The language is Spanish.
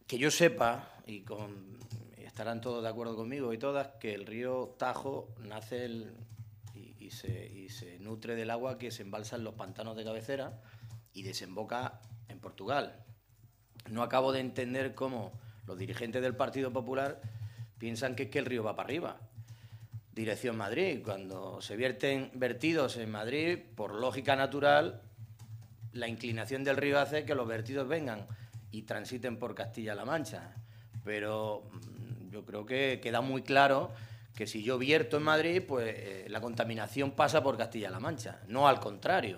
que yo sepa, estarán todos de acuerdo conmigo y todas, que el río Tajo nace y se nutre del agua que se embalsa en los pantanos de cabecera y desemboca en Portugal. No acabo de entender cómo los dirigentes del Partido Popular piensan que es que el río va para arriba. Dirección Madrid. Cuando se vierten vertidos en Madrid, por lógica natural, la inclinación del río hace que los vertidos vengan y transiten por Castilla-La Mancha. Pero yo creo que queda muy claro que si yo vierto en Madrid, pues la contaminación pasa por Castilla-La Mancha, no al contrario.